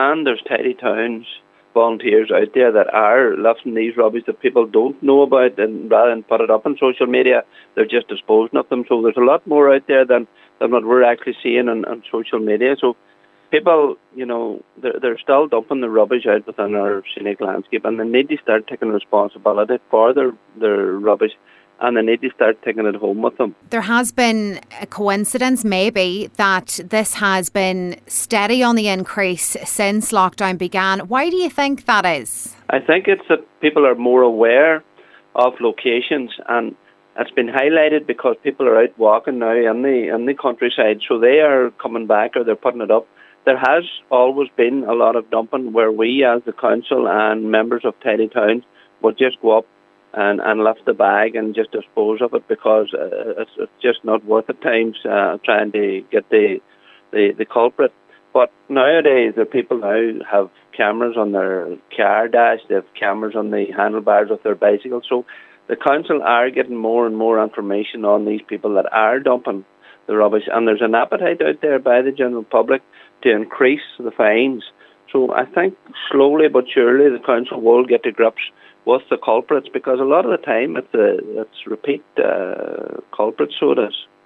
and there's Tidy Towns volunteers out there that are lifting these rubbish that people don't know about, and rather than put it up on social media, they're just disposing of them. So there's a lot more out there than what we're actually seeing on social media. So people, they're still dumping the rubbish out within our scenic landscape, and they need to start taking responsibility for their rubbish, and they need to start taking it home with them. There has been a coincidence, maybe, that this has been steady on the increase since lockdown began. Why do you think that is? I think it's that people are more aware of locations, and it's been highlighted because people are out walking now in the countryside, so they are coming back, or they're putting it up. There has always been a lot of dumping where we as the council and members of Tidy Towns would just go up and lift the bag and just dispose of it, because it's just not worth it times trying to get the culprit. But nowadays, the people now have cameras on their car dash, they have cameras on the handlebars of their bicycle. So the council are getting more and more information on these people that are dumping the rubbish, and there's an appetite out there by the general public to increase the fines. So I think slowly but surely the council will get to grips with the culprits, because a lot of the time it's repeat culprits, so it is.